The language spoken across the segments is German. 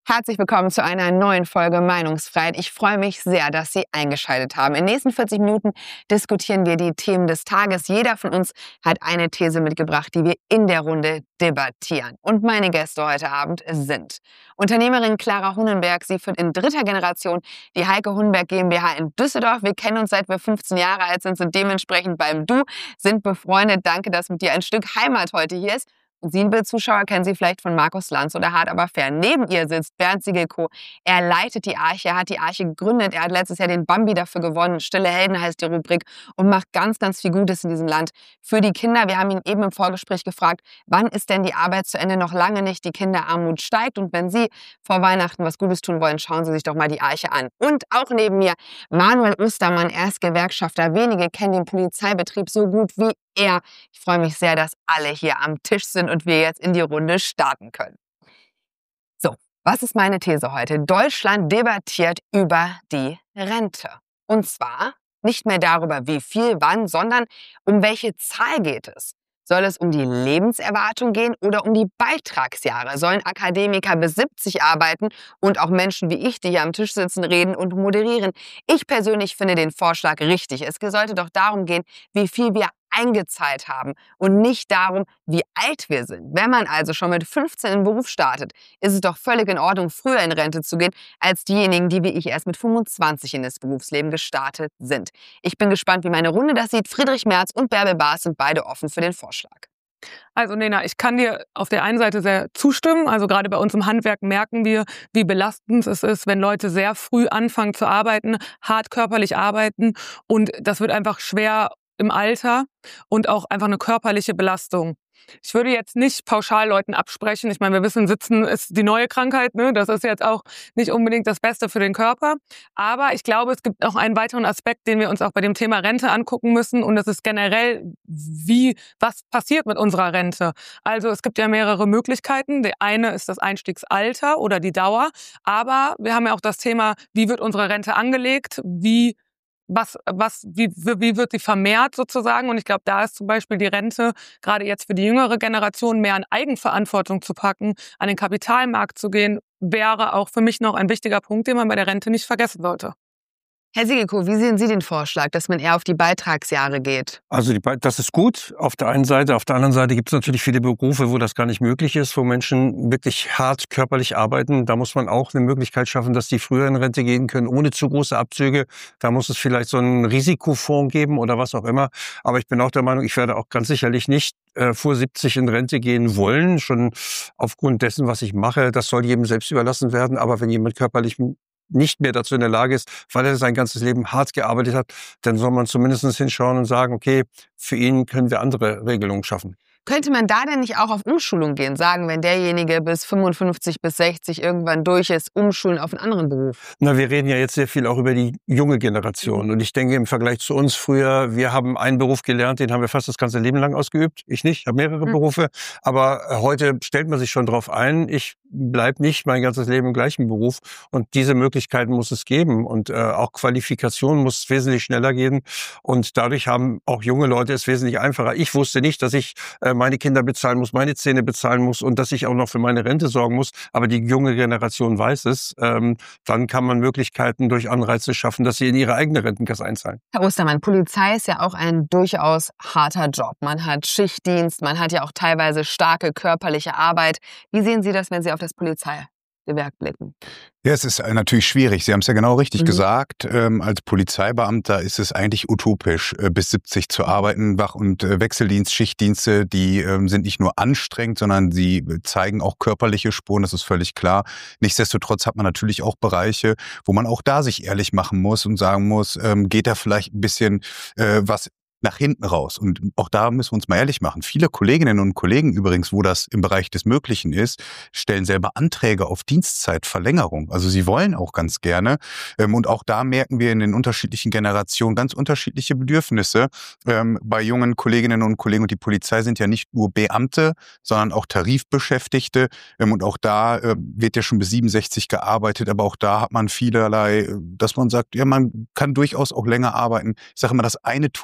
Herzlich willkommen zu einer neuen Folge Meinungsfreiheit. Ich freue mich sehr, dass Sie eingeschaltet haben. In den nächsten 40 Minuten diskutieren wir die Themen des Tages. Jeder von uns hat eine These mitgebracht, die wir in der Runde debattieren. Und meine Gäste heute Abend sind Unternehmerin Clara Hunnenberg. Sie führt in dritter Generation die Heike Hunnenberg GmbH in Düsseldorf. Wir kennen uns seit wir 15 Jahre alt sind dementsprechend beim Du, sind befreundet. Danke, dass mit dir ein Stück Heimat heute hier ist. Und Sie, liebe Zuschauer, kennen Sie vielleicht von Markus Lanz oder Hart aber fair. Neben ihr sitzt Bernd Siegelko. Er leitet die Arche, er hat die Arche gegründet. Er hat letztes Jahr den Bambi dafür gewonnen. Stille Helden heißt die Rubrik und macht ganz, ganz viel Gutes in diesem Land für die Kinder. Wir haben ihn eben im Vorgespräch gefragt, wann ist denn die Arbeit zu Ende? Noch lange nicht. Die Kinderarmut steigt. Und wenn Sie vor Weihnachten was Gutes tun wollen, schauen Sie sich doch mal die Arche an. Und auch neben mir Manuel Ostermann. Er ist Gewerkschafter. Wenige kennen den Polizeibetrieb so gut wie er. Ich freue mich sehr, dass alle hier am Tisch sind und wir jetzt in die Runde starten können. So, was ist meine These heute? Deutschland debattiert über die Rente. Und zwar nicht mehr darüber, wie viel, wann, sondern um welche Zahl geht es? Soll es um die Lebenserwartung gehen oder um die Beitragsjahre? Sollen Akademiker bis 70 arbeiten und auch Menschen wie ich, die hier am Tisch sitzen, reden und moderieren? Ich persönlich finde den Vorschlag richtig. Es sollte doch darum gehen, wie viel wir eingezahlt haben und nicht darum, wie alt wir sind. Wenn man also schon mit 15 in den Beruf startet, ist es doch völlig in Ordnung, früher in Rente zu gehen, als diejenigen, die wie ich erst mit 25 in das Berufsleben gestartet sind. Ich bin gespannt, wie meine Runde das sieht. Friedrich Merz und Bärbel Baas sind beide offen für den Vorschlag. Also Nena, ich kann dir auf der einen Seite sehr zustimmen. Also gerade bei uns im Handwerk merken wir, wie belastend es ist, wenn Leute sehr früh anfangen zu arbeiten, hart körperlich arbeiten und das wird einfach schwer im Alter und auch einfach eine körperliche Belastung. Ich würde jetzt nicht pauschal Leuten absprechen. Ich meine, wir wissen, Sitzen ist die neue Krankheit, ne? Das ist jetzt auch nicht unbedingt das Beste für den Körper. Aber ich glaube, es gibt auch einen weiteren Aspekt, den wir uns auch bei dem Thema Rente angucken müssen. Und das ist generell, was passiert mit unserer Rente? Also es gibt ja mehrere Möglichkeiten. Die eine ist das Einstiegsalter oder die Dauer. Aber wir haben ja auch das Thema, wie wird unsere Rente angelegt? Wie wird sie vermehrt sozusagen? Und ich glaube, da ist zum Beispiel die Rente gerade jetzt für die jüngere Generation mehr an Eigenverantwortung zu packen, an den Kapitalmarkt zu gehen, wäre auch für mich noch ein wichtiger Punkt, den man bei der Rente nicht vergessen sollte. Herr Siegelko, wie sehen Sie den Vorschlag, dass man eher auf die Beitragsjahre geht? Also das ist gut auf der einen Seite. Auf der anderen Seite gibt es natürlich viele Berufe, wo das gar nicht möglich ist, wo Menschen wirklich hart körperlich arbeiten. Da muss man auch eine Möglichkeit schaffen, dass die früher in Rente gehen können, ohne zu große Abzüge. Da muss es vielleicht so einen Risikofonds geben oder was auch immer. Aber ich bin auch der Meinung, ich werde auch ganz sicherlich nicht vor 70 in Rente gehen wollen, schon aufgrund dessen, was ich mache. Das soll jedem selbst überlassen werden. Aber wenn jemand körperlich nicht mehr dazu in der Lage ist, weil er sein ganzes Leben hart gearbeitet hat, dann soll man zumindest hinschauen und sagen, okay, für ihn können wir andere Regelungen schaffen. Könnte man da denn nicht auch auf Umschulung gehen? Sagen, wenn derjenige bis 55, bis 60 irgendwann durch ist, umschulen auf einen anderen Beruf? Na, wir reden ja jetzt sehr viel auch über die junge Generation. Und ich denke, im Vergleich zu uns früher, wir haben einen Beruf gelernt, den haben wir fast das ganze Leben lang ausgeübt. Ich nicht, ich habe mehrere Berufe. Aber heute stellt man sich schon drauf ein, ich bleibe nicht mein ganzes Leben im gleichen Beruf. Und diese Möglichkeiten muss es geben. Und auch Qualifikation muss wesentlich schneller gehen. Und dadurch haben auch junge Leute es wesentlich einfacher. Ich wusste nicht, dass ich meine Kinder bezahlen muss, meine Zähne bezahlen muss und dass ich auch noch für meine Rente sorgen muss. Aber die junge Generation weiß es. Dann kann man Möglichkeiten durch Anreize schaffen, dass sie in ihre eigene Rentenkasse einzahlen. Herr Ostermann, Polizei ist ja auch ein durchaus harter Job. Man hat Schichtdienst, man hat ja auch teilweise starke körperliche Arbeit. Wie sehen Sie das, wenn Sie auf das Polizeigewerk blicken? Ja, es ist natürlich schwierig. Sie haben es ja genau richtig gesagt. Als Polizeibeamter ist es eigentlich utopisch, bis 70 zu arbeiten. Wach- und Wechseldienst, Schichtdienste, die sind nicht nur anstrengend, sondern sie zeigen auch körperliche Spuren, das ist völlig klar. Nichtsdestotrotz hat man natürlich auch Bereiche, wo man auch da sich ehrlich machen muss und sagen muss, geht da vielleicht ein bisschen was nach hinten raus. Und auch da müssen wir uns mal ehrlich machen. Viele Kolleginnen und Kollegen übrigens, wo das im Bereich des Möglichen ist, stellen selber Anträge auf Dienstzeitverlängerung. Also sie wollen auch ganz gerne. Und auch da merken wir in den unterschiedlichen Generationen ganz unterschiedliche Bedürfnisse bei jungen Kolleginnen und Kollegen. Und die Polizei sind ja nicht nur Beamte, sondern auch Tarifbeschäftigte. Und auch da wird ja schon bis 67 gearbeitet. Aber auch da hat man vielerlei, dass man sagt, ja, man kann durchaus auch länger arbeiten. Ich sage immer, das eine tun, ohne das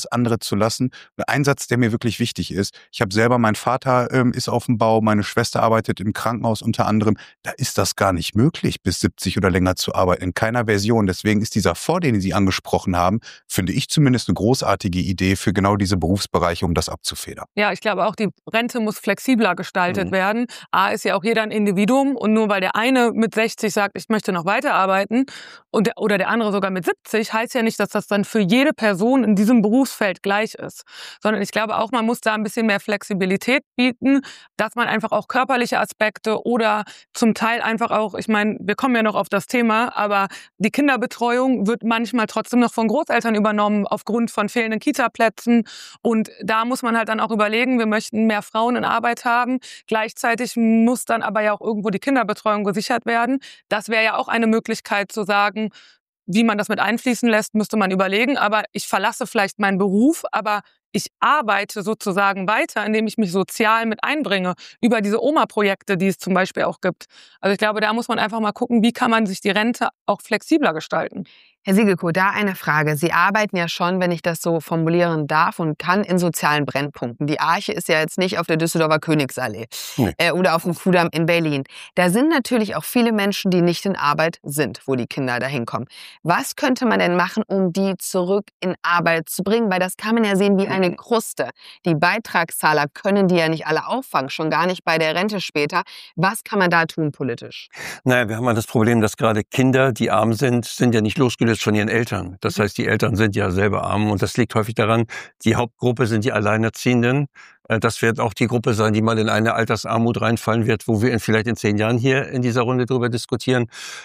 das andere zu lassen. Ein Satz, der mir wirklich wichtig ist, ich habe selber, mein Vater ist auf dem Bau, meine Schwester arbeitet im Krankenhaus unter anderem, da ist das gar nicht möglich, bis 70 oder länger zu arbeiten, in keiner Version. Deswegen ist dieser Fonds, den Sie angesprochen haben, finde ich zumindest eine großartige Idee für genau diese Berufsbereiche, um das abzufedern. Ja, ich glaube auch, die Rente muss flexibler gestaltet werden. Ist ja auch jeder ein Individuum und nur weil der eine mit 60 sagt, ich möchte noch weiterarbeiten oder der andere sogar mit 70, heißt ja nicht, dass das dann für jede Person in diesem Berufsfeld gleich ist. Sondern ich glaube auch, man muss da ein bisschen mehr Flexibilität bieten, dass man einfach auch körperliche Aspekte oder zum Teil einfach auch, ich meine, wir kommen ja noch auf das Thema, aber die Kinderbetreuung wird manchmal trotzdem noch von Großeltern übernommen aufgrund von fehlenden Kita-Plätzen. Und da muss man halt dann auch überlegen, wir möchten mehr Frauen in Arbeit haben. Gleichzeitig muss dann aber ja auch irgendwo die Kinderbetreuung gesichert werden. Das wäre ja auch eine Möglichkeit zu sagen, wie man das mit einfließen lässt, müsste man überlegen. Aber ich verlasse vielleicht meinen Beruf, aber ich arbeite sozusagen weiter, indem ich mich sozial mit einbringe über diese Oma-Projekte, die es zum Beispiel auch gibt. Also ich glaube, da muss man einfach mal gucken, wie kann man sich die Rente auch flexibler gestalten. Herr Siegelko, da eine Frage. Sie arbeiten ja schon, wenn ich das so formulieren darf und kann, in sozialen Brennpunkten. Die Arche ist ja jetzt nicht auf der Düsseldorfer Königsallee oder auf dem Kudamm in Berlin. Da sind natürlich auch viele Menschen, die nicht in Arbeit sind, wo die Kinder da hinkommen. Was könnte man denn machen, um die zurück in Arbeit zu bringen? Weil das kann man ja sehen wie eine Kruste. Die Beitragszahler können die ja nicht alle auffangen, schon gar nicht bei der Rente später. Was kann man da tun politisch? Naja, wir haben ja das Problem, dass gerade Kinder, die arm sind ja nicht losgelöst von ihren Eltern. Das heißt, die Eltern sind ja selber arm und das liegt häufig daran, die Hauptgruppe sind die Alleinerziehenden. Das wird auch die Gruppe sein, die mal in eine Altersarmut reinfallen wird, wo wir vielleicht in 10 Jahren hier in dieser Runde drüber diskutieren.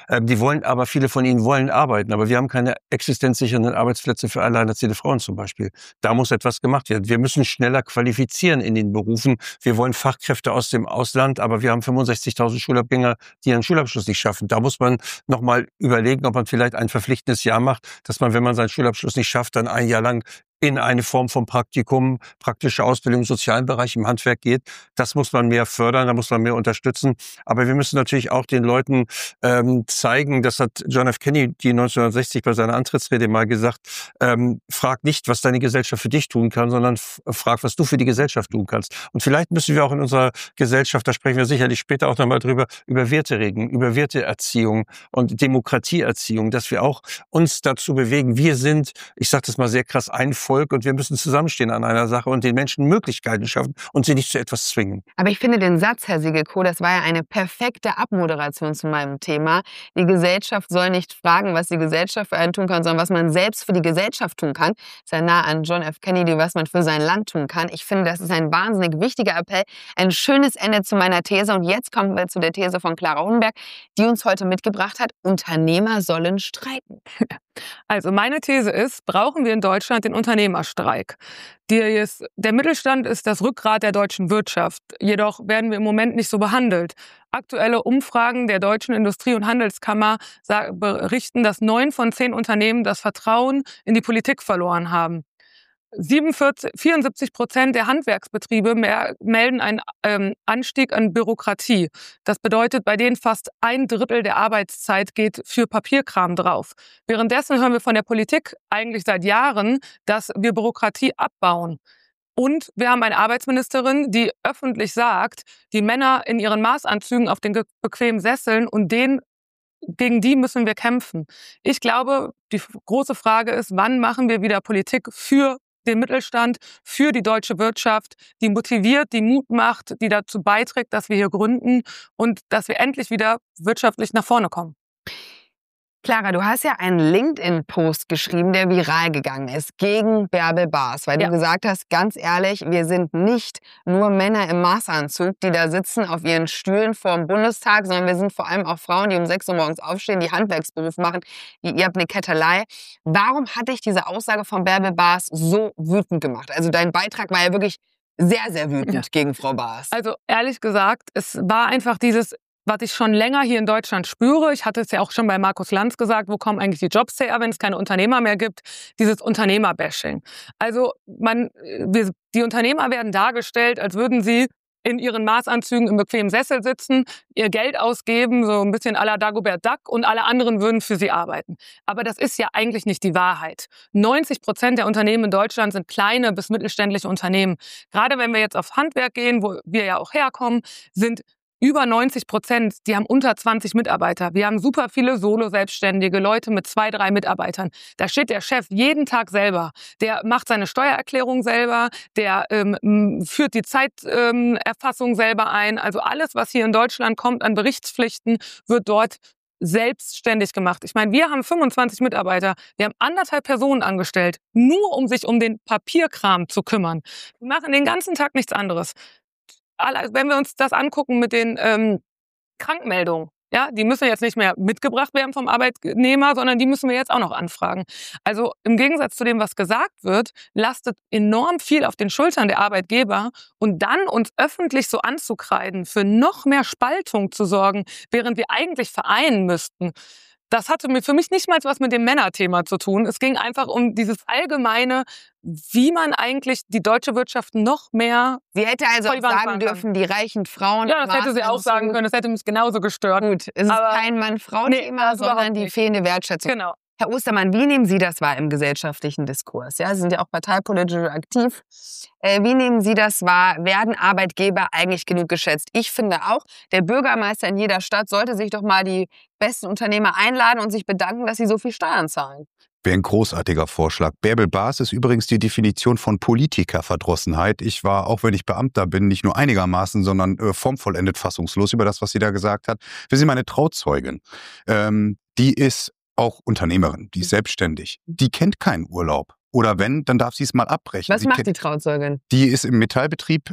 Viele von ihnen wollen arbeiten, aber wir haben keine existenzsichernden Arbeitsplätze für alleinerziehende Frauen zum Beispiel. Da muss etwas gemacht werden. Wir müssen schneller qualifizieren in den Berufen. Wir wollen Fachkräfte aus dem Ausland, aber wir haben 65.000 Schulabgänger, die ihren Schulabschluss nicht schaffen. Da muss man nochmal überlegen, ob man vielleicht ein verpflichtendes Jahr macht, dass man, wenn man seinen Schulabschluss nicht schafft, dann ein Jahr lang in eine Form von Praktikum, praktische Ausbildung im sozialen Bereich, im Handwerk geht. Das muss man mehr fördern, da muss man mehr unterstützen. Aber wir müssen natürlich auch den Leuten zeigen, das hat John F. Kennedy 1960 bei seiner Antrittsrede mal gesagt, frag nicht, was deine Gesellschaft für dich tun kann, sondern frag, was du für die Gesellschaft tun kannst. Und vielleicht müssen wir auch in unserer Gesellschaft, da sprechen wir sicherlich später auch nochmal drüber, über Werte reden, über Werteerziehung und Demokratieerziehung, dass wir auch uns dazu bewegen. Wir sind, ich sage das mal sehr krass, ein Volk und wir müssen zusammenstehen an einer Sache und den Menschen Möglichkeiten schaffen und sie nicht zu etwas zwingen. Aber ich finde den Satz, Herr Siegelko, das war ja eine perfekte Abmoderation zu meinem Thema. Die Gesellschaft soll nicht fragen, was die Gesellschaft für einen tun kann, sondern was man selbst für die Gesellschaft tun kann. Sehr nah an John F. Kennedy, was man für sein Land tun kann. Ich finde, das ist ein wahnsinnig wichtiger Appell. Ein schönes Ende zu meiner These. Und jetzt kommen wir zu der These von Clara Hunnenberg, die uns heute mitgebracht hat, Unternehmer sollen streiken. Also meine These ist, brauchen wir in Deutschland den Unternehmerstreik. Der Mittelstand ist das Rückgrat der deutschen Wirtschaft. Jedoch werden wir im Moment nicht so behandelt. Aktuelle Umfragen der Deutschen Industrie- und Handelskammer berichten, dass 9 von 10 Unternehmen das Vertrauen in die Politik verloren haben. 74% der Handwerksbetriebe melden einen Anstieg an Bürokratie. Das bedeutet, bei denen fast 1/3 der Arbeitszeit geht für Papierkram drauf. Währenddessen hören wir von der Politik eigentlich seit Jahren, dass wir Bürokratie abbauen. Und wir haben eine Arbeitsministerin, die öffentlich sagt, die Männer in ihren Maßanzügen auf den bequemen Sesseln und gegen die müssen wir kämpfen. Ich glaube, die große Frage ist, wann machen wir wieder Politik für den Mittelstand, für die deutsche Wirtschaft, die motiviert, die Mut macht, die dazu beiträgt, dass wir hier gründen und dass wir endlich wieder wirtschaftlich nach vorne kommen. Clara, du hast ja einen LinkedIn-Post geschrieben, der viral gegangen ist, gegen Bärbel Baas, weil du gesagt hast, ganz ehrlich, wir sind nicht nur Männer im Maßanzug, die da sitzen auf ihren Stühlen vor dem Bundestag, sondern wir sind vor allem auch Frauen, die um 6 Uhr morgens aufstehen, die Handwerksberuf machen, ihr habt eine Kettelei. Warum hat dich diese Aussage von Bärbel Baas so wütend gemacht? Also dein Beitrag war ja wirklich sehr, sehr wütend gegen Frau Baas. Also ehrlich gesagt, es war einfach was ich schon länger hier in Deutschland spüre. Ich hatte es ja auch schon bei Markus Lanz gesagt, wo kommen eigentlich die Jobs her, wenn es keine Unternehmer mehr gibt? Dieses Unternehmerbashing. Also die Unternehmer werden dargestellt, als würden sie in ihren Maßanzügen im bequemen Sessel sitzen, ihr Geld ausgeben, so ein bisschen à la Dagobert Duck, und alle anderen würden für sie arbeiten. Aber das ist ja eigentlich nicht die Wahrheit. 90% der Unternehmen in Deutschland sind kleine bis mittelständische Unternehmen. Gerade wenn wir jetzt aufs Handwerk gehen, wo wir ja auch herkommen, sind über 90%, die haben unter 20 Mitarbeiter. Wir haben super viele Solo-Selbstständige, Leute mit 2, 3 Mitarbeitern. Da steht der Chef jeden Tag selber. Der macht seine Steuererklärung selber, der führt die Zeiterfassung selber ein. Also alles, was hier in Deutschland kommt an Berichtspflichten, wird dort selbstständig gemacht. Ich meine, wir haben 25 Mitarbeiter. Wir haben 1,5 Personen angestellt, nur um sich um den Papierkram zu kümmern. Die machen den ganzen Tag nichts anderes. Wenn wir uns das angucken mit den Krankmeldungen, ja, die müssen jetzt nicht mehr mitgebracht werden vom Arbeitnehmer, sondern die müssen wir jetzt auch noch anfragen. Also im Gegensatz zu dem, was gesagt wird, lastet enorm viel auf den Schultern der Arbeitgeber, und dann uns öffentlich so anzukreiden, für noch mehr Spaltung zu sorgen, während wir eigentlich vereinen müssten. Das hatte für mich nicht mal was mit dem Männerthema zu tun. Es ging einfach um dieses allgemeine, wie man eigentlich die deutsche Wirtschaft noch mehr... Sie hätte also auch sagen dürfen, die reichen Frauen... Ja, das hätte sie auch sagen können. Das hätte mich genauso gestört. Gut, es ist kein Mann-Frau-Thema, sondern die fehlende Wertschätzung. Genau. Herr Ostermann, wie nehmen Sie das wahr im gesellschaftlichen Diskurs? Ja, Sie sind ja auch parteipolitisch aktiv. Wie nehmen Sie das wahr? Werden Arbeitgeber eigentlich genug geschätzt? Ich finde auch, der Bürgermeister in jeder Stadt sollte sich doch mal die besten Unternehmer einladen und sich bedanken, dass sie so viel Steuern zahlen. Wäre ein großartiger Vorschlag. Bärbel Baas ist übrigens die Definition von Politikerverdrossenheit. Ich war, auch wenn ich Beamter bin, nicht nur einigermaßen, sondern formvollendet fassungslos über das, was sie da gesagt hat. Wir sind meine Trauzeugin. Die ist auch Unternehmerin, die ist selbstständig. Die kennt keinen Urlaub. Oder wenn, dann darf sie es mal abbrechen. Was macht die Trauzeugin? Die ist im Metallbetrieb,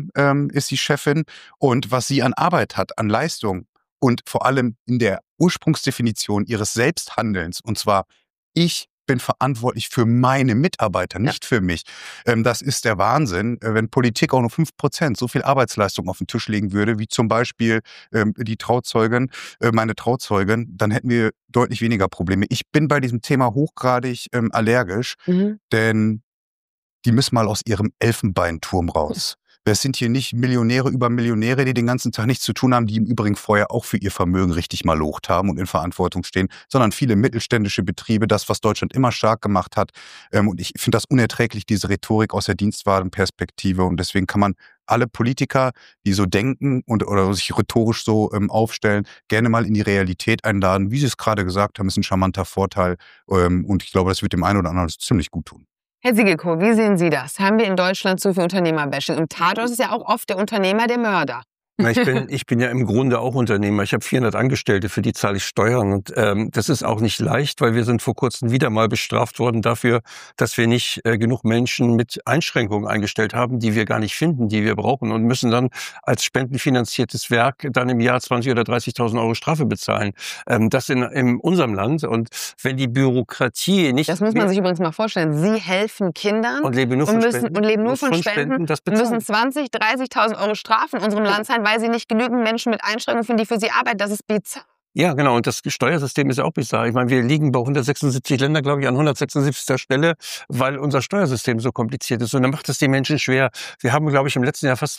ist die Chefin. Und was sie an Arbeit hat, an Leistung und vor allem in der Ursprungsdefinition ihres Selbsthandelns, und zwar: ich bin verantwortlich für meine Mitarbeiter, nicht für mich. Das ist der Wahnsinn, wenn Politik auch nur 5% so viel Arbeitsleistung auf den Tisch legen würde, wie zum Beispiel die Trauzeugin, meine Trauzeugin, dann hätten wir deutlich weniger Probleme. Ich bin bei diesem Thema hochgradig allergisch, denn die müssen mal aus ihrem Elfenbeinturm raus. Es sind hier nicht Millionäre über Millionäre, die den ganzen Tag nichts zu tun haben, die im Übrigen vorher auch für ihr Vermögen richtig malocht haben und in Verantwortung stehen, sondern viele mittelständische Betriebe, das, was Deutschland immer stark gemacht hat. Und ich finde das unerträglich, diese Rhetorik aus der Dienstwagenperspektive. Und deswegen kann man alle Politiker, die so denken oder sich rhetorisch so aufstellen, gerne mal in die Realität einladen. Wie Sie es gerade gesagt haben, ist ein charmanter Vorteil. Und ich glaube, das wird dem einen oder anderen ziemlich gut tun. Herr Siegelko, wie sehen Sie das? Haben wir in Deutschland zu viel Unternehmerbashing? Im Tatort ist ja auch oft der Unternehmer der Mörder. Ich bin ja im Grunde auch Unternehmer. Ich habe 400 Angestellte, für die zahle ich Steuern. Und das ist auch nicht leicht, weil wir sind vor kurzem wieder mal bestraft worden dafür, dass wir nicht genug Menschen mit Einschränkungen eingestellt haben, die wir gar nicht finden, die wir brauchen, und müssen dann als spendenfinanziertes Werk dann im Jahr 20.000 oder 30.000 Euro Strafe bezahlen. Das in unserem Land. Und wenn die Bürokratie nicht... Das muss man sich übrigens mal vorstellen. Sie helfen Kindern und leben nur von Spenden, das müssen 20.000, 30.000 Euro Strafen in unserem Land sein, weil sie nicht genügend Menschen mit Einschränkungen finden, die für sie arbeiten. Das ist bizarr. Ja, genau. Und das Steuersystem ist ja auch bizarr. Ich meine, wir liegen bei 176 Ländern, glaube ich, an 176. Stelle, weil unser Steuersystem so kompliziert ist. Und dann macht es die Menschen schwer. Wir haben, glaube ich, im letzten Jahr fast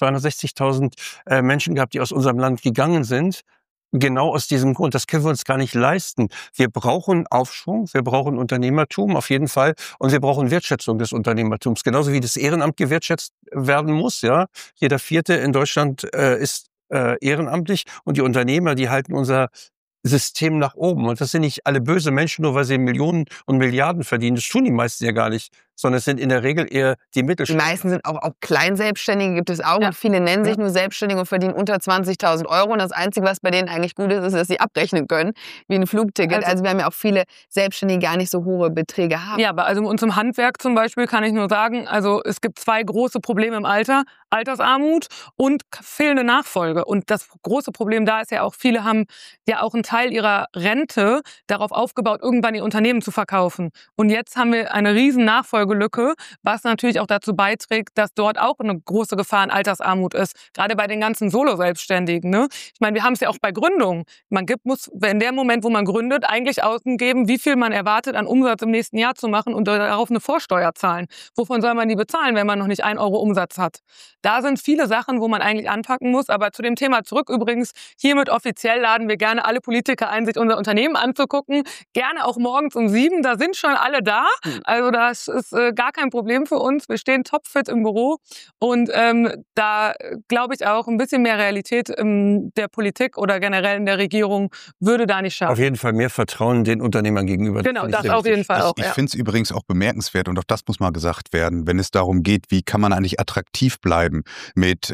260.000 Menschen gehabt, die aus unserem Land gegangen sind. Genau aus diesem Grund. Das können wir uns gar nicht leisten. Wir brauchen Aufschwung, wir brauchen Unternehmertum auf jeden Fall, und wir brauchen Wertschätzung des Unternehmertums. Genauso wie das Ehrenamt gewertschätzt werden muss. Ja, jeder Vierte in Deutschland ist ehrenamtlich, und die Unternehmer, die halten unser System nach oben. Und das sind nicht alle böse Menschen, nur weil sie Millionen und Milliarden verdienen. Das tun die meisten ja gar nicht, sondern es sind in der Regel eher die Mittelständler. Die meisten sind auch Kleinselbstständige, gibt es auch. Ja. Und viele nennen sich nur Selbstständige und verdienen unter 20.000 Euro. Und das Einzige, was bei denen eigentlich gut ist, ist, dass sie abrechnen können, wie ein Flugticket. Also wir haben ja auch viele Selbstständige, die gar nicht so hohe Beträge haben. Ja, aber also in unserem Handwerk zum Beispiel kann ich nur sagen, also es gibt 2 große Probleme im Alter: Altersarmut und fehlende Nachfolge. Und das große Problem da ist ja auch, viele haben ja auch einen Teil ihrer Rente darauf aufgebaut, irgendwann ihr Unternehmen zu verkaufen. Und jetzt haben wir eine riesen Nachfolge Nachfolgelücke, was natürlich auch dazu beiträgt, dass dort auch eine große Gefahr an Altersarmut ist. Gerade bei den ganzen Solo-Selbstständigen. Ne? Ich meine, wir haben es ja auch bei Gründungen. Muss in dem Moment, wo man gründet, eigentlich ausgeben, wie viel man erwartet, an Umsatz im nächsten Jahr zu machen und darauf eine Vorsteuer zahlen. Wovon soll man die bezahlen, wenn man noch nicht 1 Euro Umsatz hat? Da sind viele Sachen, wo man eigentlich anpacken muss. Aber zu dem Thema zurück übrigens, hiermit offiziell laden wir gerne alle Politiker ein, sich unser Unternehmen anzugucken. Gerne auch morgens um 7, da sind schon alle da. Also das ist gar kein Problem für uns. Wir stehen topfit im Büro und da glaube ich auch, ein bisschen mehr Realität in der Politik oder generell in der Regierung würde da nicht schaden. Auf jeden Fall mehr Vertrauen den Unternehmern gegenüber. Genau, das auf jeden Fall auch. Ich finde es übrigens auch bemerkenswert und auch das muss mal gesagt werden, wenn es darum geht, wie kann man eigentlich attraktiv bleiben mit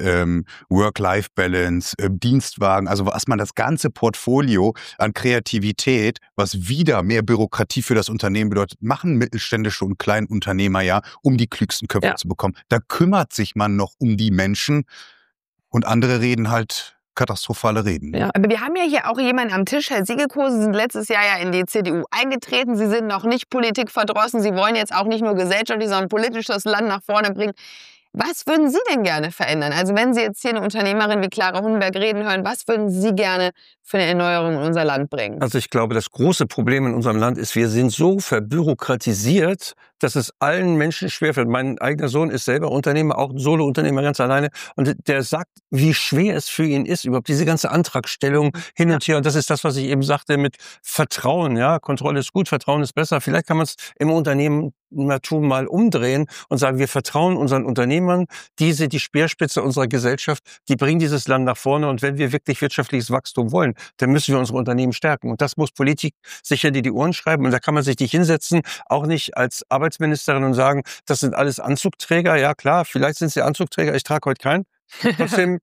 Work-Life-Balance, Dienstwagen, also was man das ganze Portfolio an Kreativität, was wieder mehr Bürokratie für das Unternehmen bedeutet, machen mittelständische und Kleinunternehmer ja, um die klügsten Köpfe zu bekommen. Da kümmert sich man noch um die Menschen und andere reden halt katastrophale Reden. Ja, aber wir haben ja hier auch jemanden am Tisch. Herr Siegelko, Sie sind letztes Jahr ja in die CDU eingetreten. Sie sind noch nicht politikverdrossen. Sie wollen jetzt auch nicht nur gesellschaftlich, sondern politisch das Land nach vorne bringen. Was würden Sie denn gerne verändern? Also wenn Sie jetzt hier eine Unternehmerin wie Clara Hunnenberg reden hören, was würden Sie gerne für eine Erneuerung in unser Land bringen? Also ich glaube, das große Problem in unserem Land ist, wir sind so verbürokratisiert, dass es allen Menschen schwerfällt. Mein eigener Sohn ist selber Unternehmer, auch ein Solo-Unternehmer ganz alleine. Und der sagt, wie schwer es für ihn ist, überhaupt diese ganze Antragstellung hin und her. Und das ist das, was ich eben sagte mit Vertrauen. Ja, Kontrolle ist gut, Vertrauen ist besser. Vielleicht kann man es im Unternehmertum mal umdrehen und sagen, wir vertrauen unseren Unternehmern. Die Speerspitze unserer Gesellschaft, die bringen dieses Land nach vorne. Und wenn wir wirklich wirtschaftliches Wachstum wollen, dann müssen wir unsere Unternehmen stärken. Und das muss Politik sich hinter die Ohren schreiben. Und da kann man sich nicht hinsetzen, auch nicht als Arbeitsministerin und sagen, das sind alles Anzugträger. Ja klar, vielleicht sind sie Anzugträger, ich trage heute keinen. Trotzdem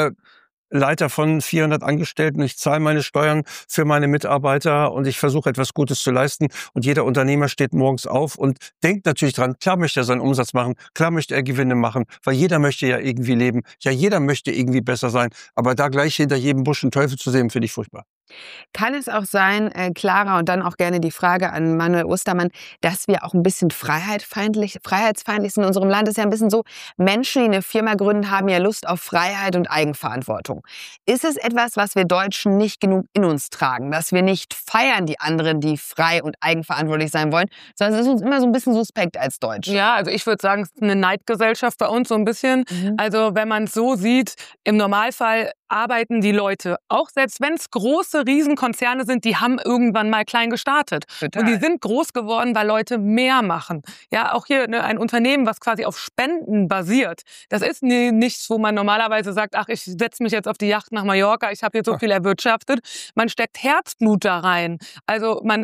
Leiter von 400 Angestellten, ich zahle meine Steuern für meine Mitarbeiter und ich versuche etwas Gutes zu leisten. Und jeder Unternehmer steht morgens auf und denkt natürlich dran, klar möchte er seinen Umsatz machen, klar möchte er Gewinne machen, weil jeder möchte ja irgendwie leben. Ja, jeder möchte irgendwie besser sein. Aber da gleich hinter jedem Busch einen Teufel zu sehen, finde ich furchtbar. Kann es auch sein, Clara, und dann auch gerne die Frage an Manuel Ostermann, dass wir auch ein bisschen freiheitsfeindlich sind in unserem Land? Es ist ja ein bisschen so, Menschen, die eine Firma gründen, haben ja Lust auf Freiheit und Eigenverantwortung. Ist es etwas, was wir Deutschen nicht genug in uns tragen, dass wir nicht feiern die anderen, die frei und eigenverantwortlich sein wollen, sondern es ist uns immer so ein bisschen suspekt als Deutsche? Ja, also ich würde sagen, es ist eine Neidgesellschaft bei uns so ein bisschen. Also wenn man es so sieht, im Normalfall arbeiten die Leute, auch selbst wenn es große Riesenkonzerne sind, die haben irgendwann mal klein gestartet. Total. Und die sind groß geworden, weil Leute mehr machen. Ja, auch hier ein Unternehmen, was quasi auf Spenden basiert. Das ist nichts, wo man normalerweise sagt, ach, ich setze mich jetzt auf die Yacht nach Mallorca, ich habe hier so viel erwirtschaftet. Man steckt Herzblut da rein. Also man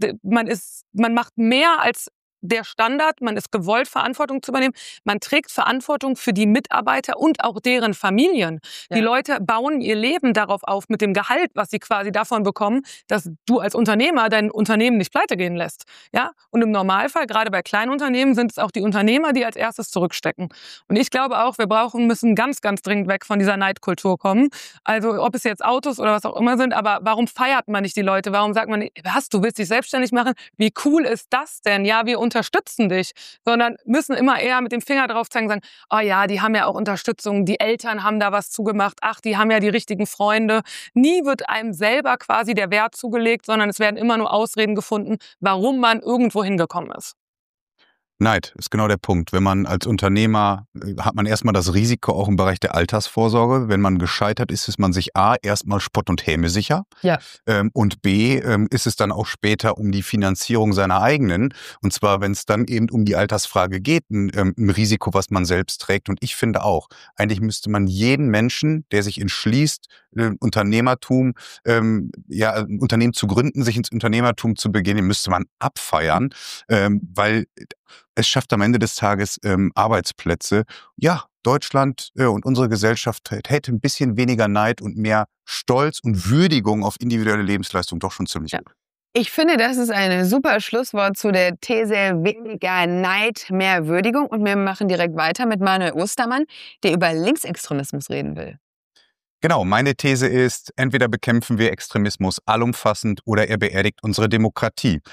macht mehr als der Standard, man ist gewollt, Verantwortung zu übernehmen. Man trägt Verantwortung für die Mitarbeiter und auch deren Familien. Ja. Die Leute bauen ihr Leben darauf auf, mit dem Gehalt, was sie quasi davon bekommen, dass du als Unternehmer dein Unternehmen nicht pleite gehen lässt. Ja? Und im Normalfall, gerade bei kleinen Unternehmen, sind es auch die Unternehmer, die als erstes zurückstecken. Und ich glaube auch, wir müssen ganz, ganz dringend weg von dieser Neidkultur kommen. Also ob es jetzt Autos oder was auch immer sind, aber warum feiert man nicht die Leute? Warum sagt man nicht, du willst dich selbstständig machen? Wie cool ist das denn? Ja, wir unterstützen dich, sondern müssen immer eher mit dem Finger drauf zeigen und sagen, oh ja, die haben ja auch Unterstützung, die Eltern haben da was zugemacht, ach, die haben ja die richtigen Freunde. Nie wird einem selber quasi der Wert zugelegt, sondern es werden immer nur Ausreden gefunden, warum man irgendwo hingekommen ist. Neid ist genau der Punkt. Wenn man als Unternehmer, hat man erstmal das Risiko auch im Bereich der Altersvorsorge. Wenn man gescheitert ist man sich A, erstmal Spott und Häme sicher. Ja. Und B, ist es dann auch später um die Finanzierung seiner eigenen. Und zwar, wenn es dann eben um die Altersfrage geht, ein Risiko, was man selbst trägt. Und ich finde auch, eigentlich müsste man jeden Menschen, der sich entschließt, Unternehmertum, ein Unternehmen zu gründen, sich ins Unternehmertum zu begehen, müsste man abfeiern, weil es schafft am Ende des Tages Arbeitsplätze. Ja, Deutschland und unsere Gesellschaft hätte ein bisschen weniger Neid und mehr Stolz und Würdigung auf individuelle Lebensleistung doch schon ziemlich gut. Ich finde, das ist ein super Schlusswort zu der These weniger Neid, mehr Würdigung. Und wir machen direkt weiter mit Manuel Ostermann, der über Linksextremismus reden will. Genau, meine These ist, entweder bekämpfen wir Extremismus allumfassend oder er beerdigt unsere Demokratie.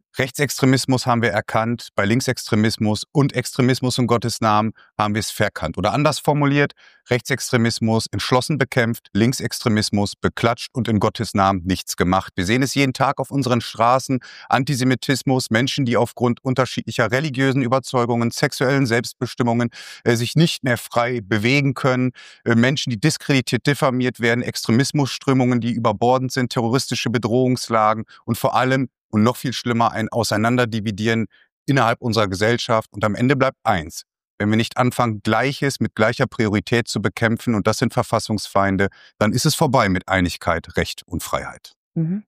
Rechtsextremismus haben wir erkannt, bei Linksextremismus und Extremismus in Gottes Namen haben wir es verkannt. Oder anders formuliert, Rechtsextremismus entschlossen bekämpft, Linksextremismus beklatscht und in Gottes Namen nichts gemacht. Wir sehen es jeden Tag auf unseren Straßen, Antisemitismus, Menschen, die aufgrund unterschiedlicher religiösen Überzeugungen, sexuellen Selbstbestimmungen sich nicht mehr frei bewegen können, Menschen, die diskreditiert, diffamiert werden, Extremismusströmungen, die überbordend sind, terroristische Bedrohungslagen und vor allem und noch viel schlimmer, ein Auseinanderdividieren innerhalb unserer Gesellschaft. Und am Ende bleibt eins. Wenn wir nicht anfangen, Gleiches mit gleicher Priorität zu bekämpfen, und das sind Verfassungsfeinde, dann ist es vorbei mit Einigkeit, Recht und Freiheit. Mhm.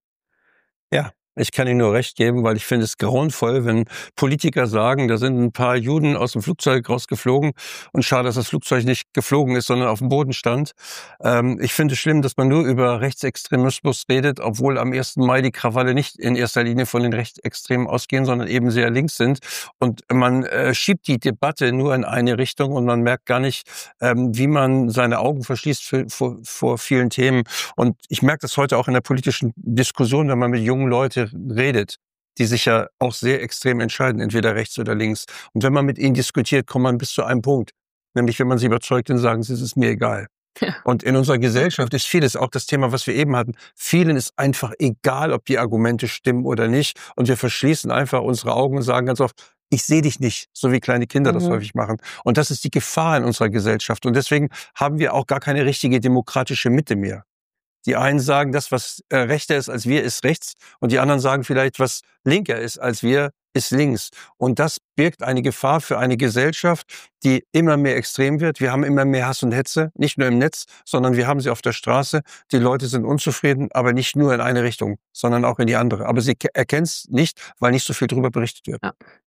Ja. Ich kann Ihnen nur recht geben, weil ich finde es grauenvoll, wenn Politiker sagen, da sind ein paar Juden aus dem Flugzeug rausgeflogen und schade, dass das Flugzeug nicht geflogen ist, sondern auf dem Boden stand. Ich finde es schlimm, dass man nur über Rechtsextremismus redet, obwohl am 1. Mai die Krawalle nicht in erster Linie von den Rechtsextremen ausgehen, sondern eben sehr links sind. Und man schiebt die Debatte nur in eine Richtung und man merkt gar nicht, wie man seine Augen verschließt vor vielen Themen. Und ich merke das heute auch in der politischen Diskussion, wenn man mit jungen Leuten redet, die sich ja auch sehr extrem entscheiden, entweder rechts oder links. Und wenn man mit ihnen diskutiert, kommt man bis zu einem Punkt. Nämlich, wenn man sie überzeugt, dann sagen sie, es ist mir egal. Ja. Und in unserer Gesellschaft ist vieles, auch das Thema, was wir eben hatten, vielen ist einfach egal, ob die Argumente stimmen oder nicht. Und wir verschließen einfach unsere Augen und sagen ganz oft, ich sehe dich nicht, so wie kleine Kinder das häufig machen. Und das ist die Gefahr in unserer Gesellschaft. Und deswegen haben wir auch gar keine richtige demokratische Mitte mehr. Die einen sagen, das, was rechter ist als wir, ist rechts. Und die anderen sagen vielleicht, was linker ist als wir, ist links. Und das birgt eine Gefahr für eine Gesellschaft, die immer mehr extrem wird. Wir haben immer mehr Hass und Hetze, nicht nur im Netz, sondern wir haben sie auf der Straße. Die Leute sind unzufrieden, aber nicht nur in eine Richtung, sondern auch in die andere. Aber sie erkennen es nicht, weil nicht so viel darüber berichtet wird.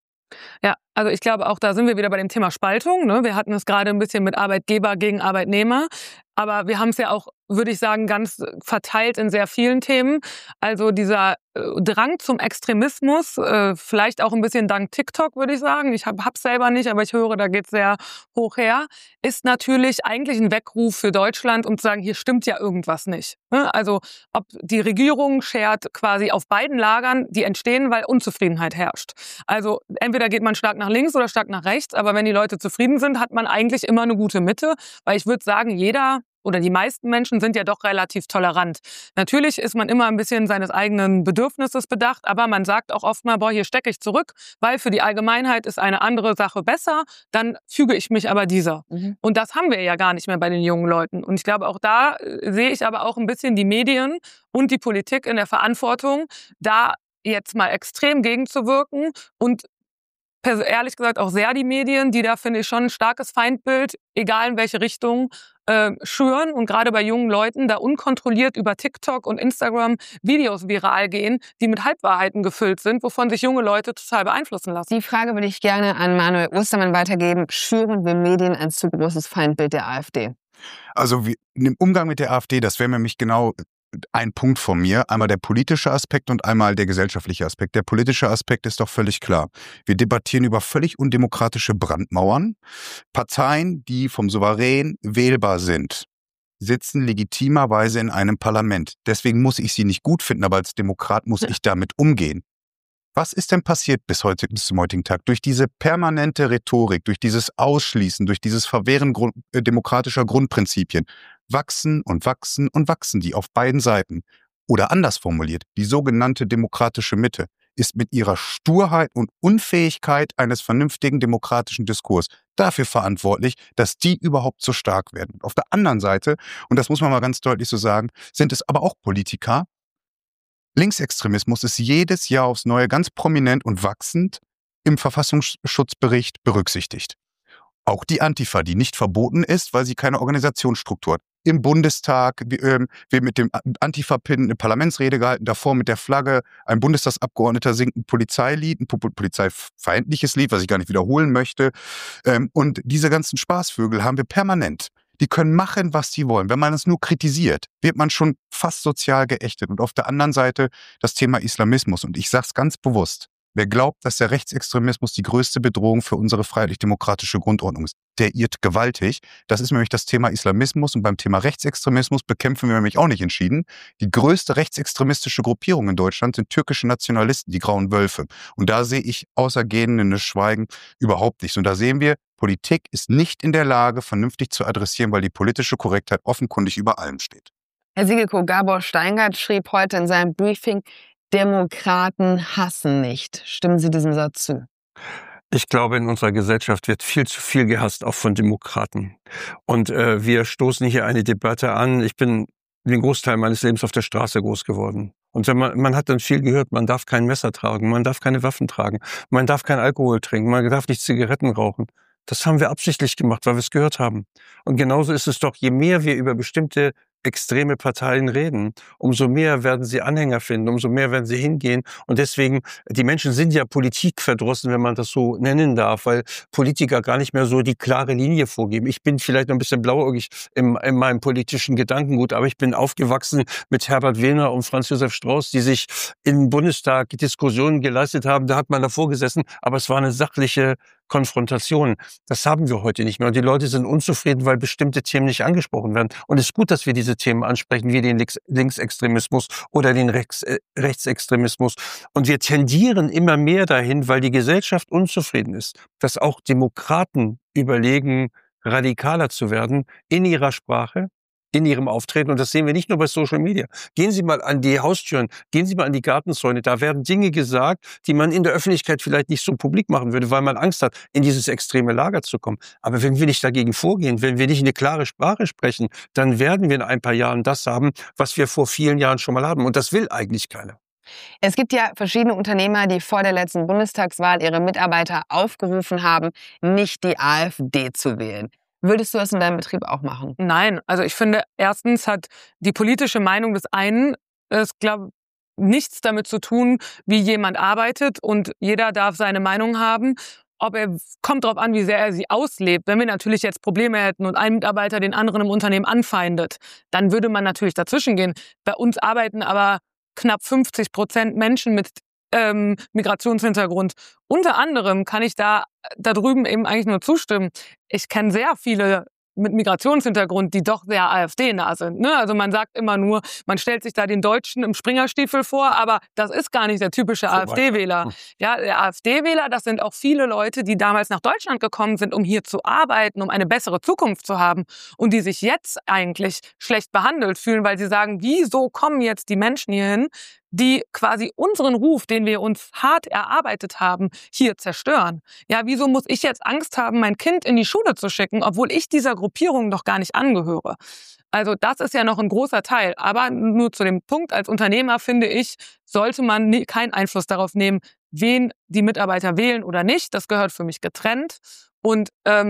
Ja, also ich glaube, auch da sind wir wieder bei dem Thema Spaltung. Ne? Wir hatten es gerade ein bisschen mit Arbeitgeber gegen Arbeitnehmer. Aber wir haben es ja auch, würde ich sagen, ganz verteilt in sehr vielen Themen. Also dieser Drang zum Extremismus, vielleicht auch ein bisschen dank TikTok, würde ich sagen. Ich hab's selber nicht, aber ich höre, da geht's sehr hoch her. Ist natürlich eigentlich ein Weckruf für Deutschland, um zu sagen, hier stimmt ja irgendwas nicht. Also ob die Regierung schert quasi auf beiden Lagern, die entstehen, weil Unzufriedenheit herrscht. Also entweder geht man stark nach links oder stark nach rechts, aber wenn die Leute zufrieden sind, hat man eigentlich immer eine gute Mitte. Weil ich würde sagen, jeder oder die meisten Menschen sind ja doch relativ tolerant. Natürlich ist man immer ein bisschen seines eigenen Bedürfnisses bedacht, aber man sagt auch oft mal, boah, hier stecke ich zurück, weil für die Allgemeinheit ist eine andere Sache besser, dann füge ich mich aber dieser. Und das haben wir ja gar nicht mehr bei den jungen Leuten. Und ich glaube, auch da sehe ich aber auch ein bisschen die Medien und die Politik in der Verantwortung, da jetzt mal extrem gegenzuwirken und ehrlich gesagt auch sehr die Medien, die da, finde ich, schon ein starkes Feindbild, egal in welche Richtung, schüren und gerade bei jungen Leuten da unkontrolliert über TikTok und Instagram Videos viral gehen, die mit Halbwahrheiten gefüllt sind, wovon sich junge Leute total beeinflussen lassen. Die Frage würde ich gerne an Manuel Ostermann weitergeben. Schüren wir Medien ein zu großes Feindbild der AfD? Also im Umgang mit der AfD, das wäre nämlich genau ein Punkt von mir, einmal der politische Aspekt und einmal der gesellschaftliche Aspekt. Der politische Aspekt ist doch völlig klar. Wir debattieren über völlig undemokratische Brandmauern. Parteien, die vom Souverän wählbar sind, sitzen legitimerweise in einem Parlament. Deswegen muss ich sie nicht gut finden, aber als Demokrat muss ich damit umgehen. Was ist denn passiert bis zum heutigen Tag? Durch diese permanente Rhetorik, durch dieses Ausschließen, durch dieses Verwehren demokratischer Grundprinzipien wachsen und wachsen und wachsen die auf beiden Seiten. Oder anders formuliert, die sogenannte demokratische Mitte ist mit ihrer Sturheit und Unfähigkeit eines vernünftigen demokratischen Diskurs dafür verantwortlich, dass die überhaupt so stark werden. Auf der anderen Seite, und das muss man mal ganz deutlich so sagen, sind es aber auch Politiker. Linksextremismus ist jedes Jahr aufs Neue ganz prominent und wachsend im Verfassungsschutzbericht berücksichtigt. Auch die Antifa, die nicht verboten ist, weil sie keine Organisationsstruktur hat. Im Bundestag wird mit dem Antifa-Pin eine Parlamentsrede gehalten, davor mit der Flagge, ein Bundestagsabgeordneter singt ein Polizeilied, ein polizeifeindliches Lied, was ich gar nicht wiederholen möchte. Und diese ganzen Spaßvögel haben wir permanent. Die können machen, was sie wollen. Wenn man es nur kritisiert, wird man schon fast sozial geächtet. Und auf der anderen Seite das Thema Islamismus. Und ich sage es ganz bewusst, Wer glaubt, dass der Rechtsextremismus die größte Bedrohung für unsere freiheitlich-demokratische Grundordnung ist, der irrt gewaltig. Das ist nämlich das Thema Islamismus und beim Thema Rechtsextremismus bekämpfen wir nämlich auch nicht entschieden. Die größte rechtsextremistische Gruppierung in Deutschland sind türkische Nationalisten, die Grauen Wölfe. Und da sehe ich außer gähnendes Schweigen überhaupt nichts. Und da sehen wir, Politik ist nicht in der Lage, vernünftig zu adressieren, weil die politische Korrektheit offenkundig über allem steht. Herr Siegelko, Gabor Steingart schrieb heute in seinem Briefing, Demokraten hassen nicht. Stimmen Sie diesem Satz zu? Ich glaube, in unserer Gesellschaft wird viel zu viel gehasst, auch von Demokraten. Und wir stoßen hier eine Debatte an. Ich bin den Großteil meines Lebens auf der Straße groß geworden. Und wenn man hat dann viel gehört, man darf kein Messer tragen, man darf keine Waffen tragen, man darf kein Alkohol trinken, man darf nicht Zigaretten rauchen. Das haben wir absichtlich gemacht, weil wir es gehört haben. Und genauso ist es doch, je mehr wir über bestimmte extreme Parteien reden, umso mehr werden sie Anhänger finden, umso mehr werden sie hingehen. Und deswegen, die Menschen sind ja politikverdrossen, wenn man das so nennen darf, weil Politiker gar nicht mehr so die klare Linie vorgeben. Ich bin vielleicht noch ein bisschen blauäugig in meinem politischen Gedankengut, aber ich bin aufgewachsen mit Herbert Wehner und Franz Josef Strauß, die sich im Bundestag Diskussionen geleistet haben. Da hat man davor gesessen, aber es war eine sachliche Konfrontation. Das haben wir heute nicht mehr. Und die Leute sind unzufrieden, weil bestimmte Themen nicht angesprochen werden. Und es ist gut, dass wir diese Themen ansprechen, wie den Linksextremismus oder den Rechtsextremismus. Und wir tendieren immer mehr dahin, weil die Gesellschaft unzufrieden ist, dass auch Demokraten überlegen, radikaler zu werden in ihrer Sprache, in ihrem Auftreten. Und das sehen wir nicht nur bei Social Media. Gehen Sie mal an die Haustüren, gehen Sie mal an die Gartenzäune. Da werden Dinge gesagt, die man in der Öffentlichkeit vielleicht nicht so publik machen würde, weil man Angst hat, in dieses extreme Lager zu kommen. Aber wenn wir nicht dagegen vorgehen, wenn wir nicht eine klare Sprache sprechen, dann werden wir in ein paar Jahren das haben, was wir vor vielen Jahren schon mal haben. Und das will eigentlich keiner. Es gibt ja verschiedene Unternehmer, die vor der letzten Bundestagswahl ihre Mitarbeiter aufgerufen haben, nicht die AfD zu wählen. Würdest du das in deinem Betrieb auch machen? Nein, also ich finde, erstens hat die politische Meinung des einen, nichts damit zu tun, wie jemand arbeitet, und jeder darf seine Meinung haben. Kommt darauf an, wie sehr er sie auslebt. Wenn wir natürlich jetzt Probleme hätten und ein Mitarbeiter den anderen im Unternehmen anfeindet, dann würde man natürlich dazwischen gehen. Bei uns arbeiten aber knapp 50% Menschen mit Migrationshintergrund. Unter anderem kann ich da drüben eben eigentlich nur zustimmen. Ich kenne sehr viele mit Migrationshintergrund, die doch sehr AfD-nah sind. Ne? Also man sagt immer nur, man stellt sich da den Deutschen im Springerstiefel vor, aber das ist gar nicht der typische AfD-Wähler. Ja, der AfD-Wähler, das sind auch viele Leute, die damals nach Deutschland gekommen sind, um hier zu arbeiten, um eine bessere Zukunft zu haben und die sich jetzt eigentlich schlecht behandelt fühlen, weil sie sagen, wieso kommen jetzt die Menschen hierhin, die quasi unseren Ruf, den wir uns hart erarbeitet haben, hier zerstören. Ja, wieso muss ich jetzt Angst haben, mein Kind in die Schule zu schicken, obwohl ich dieser Gruppierung noch gar nicht angehöre? Also das ist ja noch ein großer Teil. Aber nur zu dem Punkt, als Unternehmer, finde ich, sollte man keinen Einfluss darauf nehmen, wen die Mitarbeiter wählen oder nicht. Das gehört für mich getrennt. Und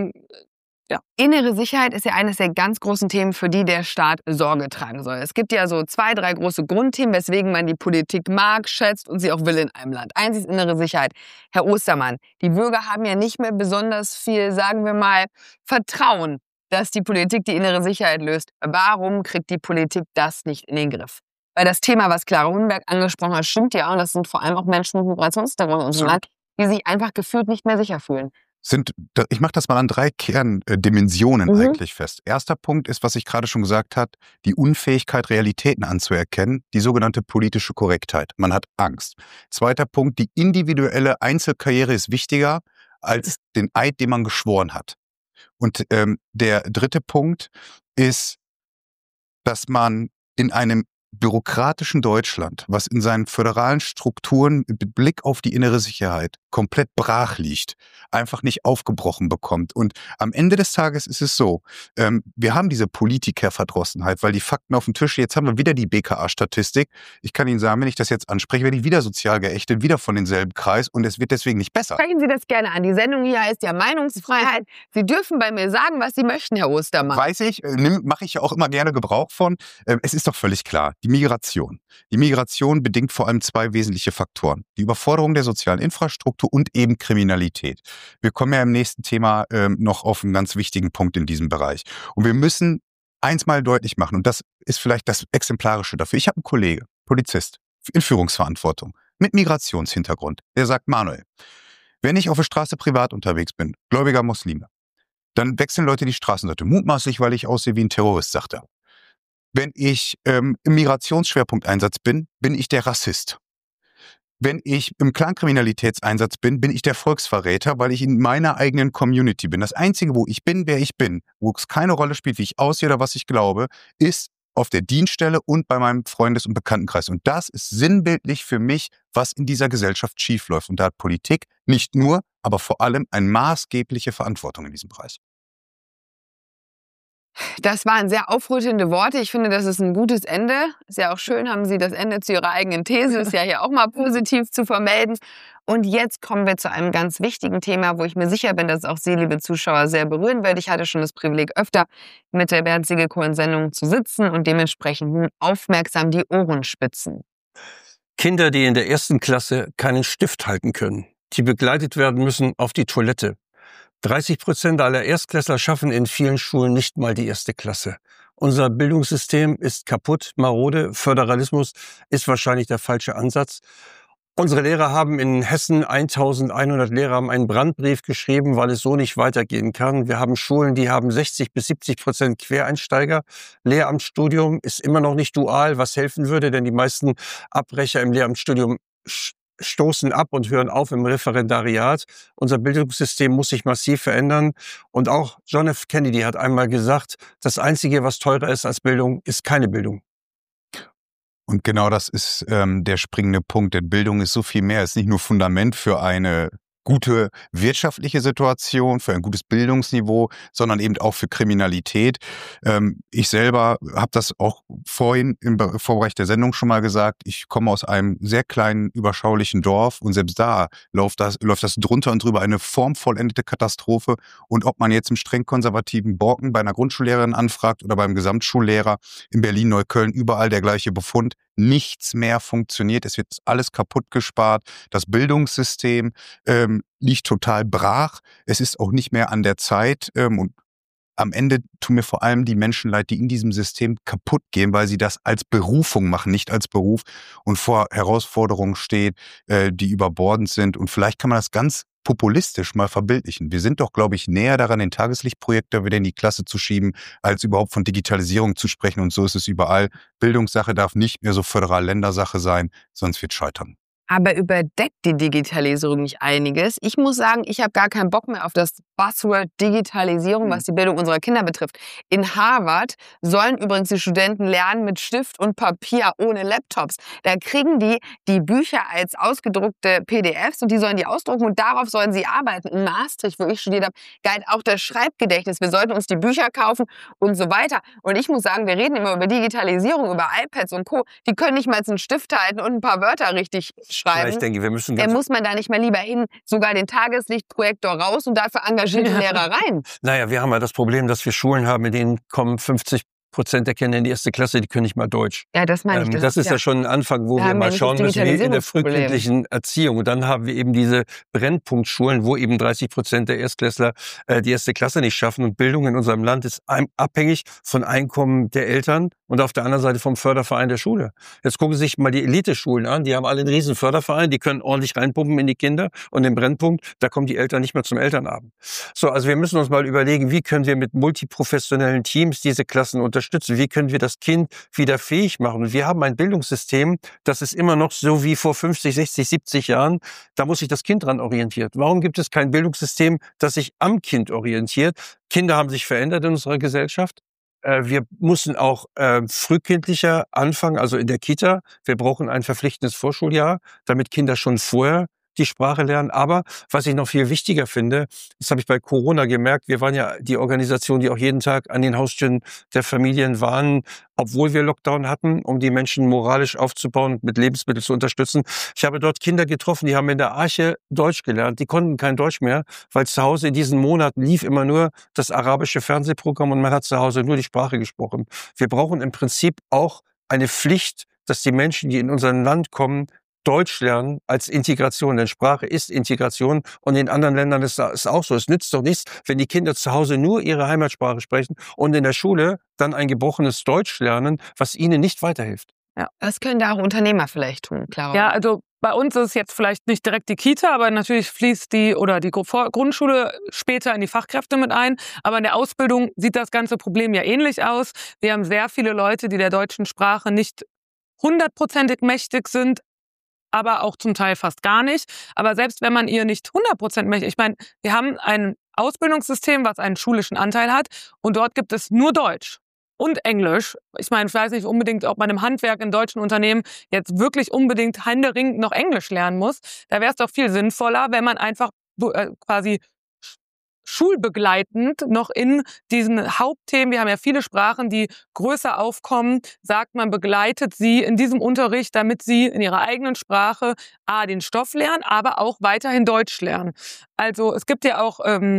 ja. Innere Sicherheit ist ja eines der ganz großen Themen, für die der Staat Sorge tragen soll. Es gibt ja so 2, 3 große Grundthemen, weswegen man die Politik mag, schätzt und sie auch will in einem Land. Eins ist innere Sicherheit. Herr Ostermann, die Bürger haben ja nicht mehr besonders viel, sagen wir mal, Vertrauen, dass die Politik die innere Sicherheit löst. Warum kriegt die Politik das nicht in den Griff? Weil das Thema, was Clara Hunnenberg angesprochen hat, stimmt ja, und das sind vor allem auch Menschen mit Migrationshintergrund in unserem Land, die sich einfach gefühlt nicht mehr sicher fühlen. Ich mache das mal an 3 Kerndimensionen eigentlich fest. Erster Punkt ist, was ich gerade schon gesagt habe, die Unfähigkeit, Realitäten anzuerkennen, die sogenannte politische Korrektheit. Man hat Angst. Zweiter Punkt, die individuelle Einzelkarriere ist wichtiger als den Eid, den man geschworen hat. Und der dritte Punkt ist, dass man in einem bürokratischen Deutschland, was in seinen föderalen Strukturen mit Blick auf die innere Sicherheit komplett brach liegt, einfach nicht aufgebrochen bekommt. Und am Ende des Tages ist es so, wir haben diese Politikerverdrossenheit, weil die Fakten auf dem Tisch, jetzt haben wir wieder die BKA-Statistik. Ich kann Ihnen sagen, wenn ich das jetzt anspreche, werde ich wieder sozial geächtet, wieder von denselben Kreis, und es wird deswegen nicht besser. Sprechen Sie das gerne an. Die Sendung hier heißt ja Meinungsfreiheit. Sie dürfen bei mir sagen, was Sie möchten, Herr Ostermann. Weiß ich, mache ich ja auch immer gerne Gebrauch von. Es ist doch völlig klar, die Migration. Die Migration bedingt vor allem 2 wesentliche Faktoren. Die Überforderung der sozialen Infrastruktur und eben Kriminalität. Wir kommen ja im nächsten Thema noch auf einen ganz wichtigen Punkt in diesem Bereich. Und wir müssen eins mal deutlich machen, und das ist vielleicht das Exemplarische dafür. Ich habe einen Kollege, Polizist, in Führungsverantwortung. mit Migrationshintergrund. Der sagt, Manuel, wenn ich auf der Straße privat unterwegs bin, gläubiger Muslime, dann wechseln Leute die Straßenseite. Mutmaßlich, weil ich aussehe wie ein Terrorist, sagt er. Wenn ich im Migrationsschwerpunkteinsatz bin, bin ich der Rassist. Wenn ich im Clankriminalitätseinsatz bin, bin ich der Volksverräter, weil ich in meiner eigenen Community bin. Das Einzige, wo ich bin, wer ich bin, wo es keine Rolle spielt, wie ich aussehe oder was ich glaube, ist auf der Dienststelle und bei meinem Freundes- und Bekanntenkreis. Und das ist sinnbildlich für mich, was in dieser Gesellschaft schiefläuft. Und da hat Politik nicht nur, aber vor allem eine maßgebliche Verantwortung in diesem Bereich. Das waren sehr aufrüttelnde Worte. Ich finde, das ist ein gutes Ende. Ist ja auch schön, haben Sie das Ende zu Ihrer eigenen These. Ist ja hier auch mal positiv zu vermelden. Und jetzt kommen wir zu einem ganz wichtigen Thema, wo ich mir sicher bin, dass es auch Sie, liebe Zuschauer, sehr berühren wird. Ich hatte schon das Privileg, öfter mit der Bernd Segelko-Sendung zu sitzen und dementsprechend nun aufmerksam die Ohren spitzen. Kinder, die in der 1. Klasse keinen Stift halten können, die begleitet werden müssen auf die Toilette. 30% aller Erstklässler schaffen in vielen Schulen nicht mal die 1. Klasse. Unser Bildungssystem ist kaputt, marode. Föderalismus ist wahrscheinlich der falsche Ansatz. Unsere Lehrer haben in Hessen, 1100 Lehrer haben einen Brandbrief geschrieben, weil es so nicht weitergehen kann. Wir haben Schulen, die haben 60-70% Quereinsteiger. Lehramtsstudium ist immer noch nicht dual, was helfen würde, denn die meisten Abbrecher im Lehramtsstudium stoßen ab und hören auf im Referendariat. Unser Bildungssystem muss sich massiv verändern. Und auch John F. Kennedy hat einmal gesagt, das Einzige, was teurer ist als Bildung, ist keine Bildung. Und genau das ist der springende Punkt. Denn Bildung ist so viel mehr. Es ist nicht nur Fundament für eine gute wirtschaftliche Situation, für ein gutes Bildungsniveau, sondern eben auch für Kriminalität. Ich selber habe das auch vorhin im Vorbereich der Sendung schon mal gesagt. Ich komme aus einem sehr kleinen, überschaulichen Dorf und selbst da läuft das drunter und drüber eine formvollendete Katastrophe. Und ob man jetzt im streng konservativen Borken bei einer Grundschullehrerin anfragt oder beim Gesamtschullehrer in Berlin, Neukölln, überall der gleiche Befund. Nichts mehr funktioniert. Es wird alles kaputt gespart. Das Bildungssystem liegt total brach. Es ist auch nicht mehr an der Zeit. Und am Ende tun mir vor allem die Menschen leid, die in diesem System kaputt gehen, weil sie das als Berufung machen, nicht als Beruf und vor Herausforderungen stehen, die überbordend sind. Und vielleicht kann man das ganz populistisch mal verbildlichen. Wir sind doch, glaube ich, näher daran, den Tageslichtprojektor wieder in die Klasse zu schieben, als überhaupt von Digitalisierung zu sprechen. Und so ist es überall. Bildungssache darf nicht mehr so föderal-Ländersache sein, sonst wird scheitern. Aber überdeckt die Digitalisierung nicht einiges? Ich muss sagen, ich habe gar keinen Bock mehr auf das Buzzword Digitalisierung, was die Bildung unserer Kinder betrifft. In Harvard sollen übrigens die Studenten lernen mit Stift und Papier ohne Laptops. Da kriegen die Bücher als ausgedruckte PDFs und die sollen die ausdrucken und darauf sollen sie arbeiten. In Maastricht, wo ich studiert habe, galt auch das Schreibgedächtnis. Wir sollten uns die Bücher kaufen und so weiter. Und ich muss sagen, wir reden immer über Digitalisierung, über iPads und Co. Die können nicht mal einen Stift halten und ein paar Wörter richtig schreiben. Ich denke, wir müssen muss man da nicht mal lieber hin, sogar den Tageslichtprojektor raus und dafür engagierte Lehrer rein? Naja, wir haben ja das Problem, dass wir Schulen haben, in denen kommen 50% der Kinder in die 1. Klasse, die können nicht mal Deutsch. Ja, das meine ich. Das ist ja schon ein Anfang, wo wir mal schauen müssen, wie in der frühkindlichen Erziehung. Und dann haben wir eben diese Brennpunktschulen, wo eben 30% der Erstklässler die 1. Klasse nicht schaffen. Und Bildung in unserem Land ist abhängig von Einkommen der Eltern und auf der anderen Seite vom Förderverein der Schule. Jetzt gucken Sie sich mal die Eliteschulen an. Die haben alle einen riesen Förderverein, die können ordentlich reinpumpen in die Kinder. Und den Brennpunkt, da kommen die Eltern nicht mehr zum Elternabend. So, also wir müssen uns mal überlegen, wie können wir mit multiprofessionellen Teams diese Klassen unterstützen? Wie können wir das Kind wieder fähig machen? Und wir haben ein Bildungssystem, das ist immer noch so wie vor 50, 60, 70 Jahren. Da muss sich das Kind dran orientiert. Warum gibt es kein Bildungssystem, das sich am Kind orientiert? Kinder haben sich verändert in unserer Gesellschaft. Wir müssen auch frühkindlicher anfangen, also in der Kita. Wir brauchen ein verpflichtendes Vorschuljahr, damit Kinder schon vorher die Sprache lernen. Aber was ich noch viel wichtiger finde, das habe ich bei Corona gemerkt, wir waren ja die Organisation, die auch jeden Tag an den Haustüren der Familien waren, obwohl wir Lockdown hatten, um die Menschen moralisch aufzubauen und mit Lebensmitteln zu unterstützen. Ich habe dort Kinder getroffen, die haben in der Arche Deutsch gelernt. Die konnten kein Deutsch mehr, weil zu Hause in diesen Monaten lief immer nur das arabische Fernsehprogramm und man hat zu Hause nur die Sprache gesprochen. Wir brauchen im Prinzip auch eine Pflicht, dass die Menschen, die in unser Land kommen, Deutsch lernen als Integration, denn Sprache ist Integration und in anderen Ländern ist das auch so. Es nützt doch nichts, wenn die Kinder zu Hause nur ihre Heimatsprache sprechen und in der Schule dann ein gebrochenes Deutsch lernen, was ihnen nicht weiterhilft. Ja. Das können da auch Unternehmer vielleicht tun, klar. Ja, also bei uns ist es jetzt vielleicht nicht direkt die Kita, aber natürlich fließt die Grundschule später in die Fachkräfte mit ein. Aber in der Ausbildung sieht das ganze Problem ja ähnlich aus. Wir haben sehr viele Leute, die der deutschen Sprache nicht 100% mächtig sind, aber auch zum Teil fast gar nicht. Aber selbst wenn man ihr nicht 100% mächtig, ich meine, wir haben ein Ausbildungssystem, was einen schulischen Anteil hat und dort gibt es nur Deutsch und Englisch. Ich meine, ich weiß nicht unbedingt, ob man im Handwerk in deutschen Unternehmen jetzt wirklich unbedingt händeringend noch Englisch lernen muss. Da wäre es doch viel sinnvoller, wenn man einfach quasi schulbegleitend noch in diesen Hauptthemen, wir haben ja viele Sprachen, die größer aufkommen, sagt man, begleitet sie in diesem Unterricht, damit sie in ihrer eigenen Sprache den Stoff lernen, aber auch weiterhin Deutsch lernen. Also es gibt ja auch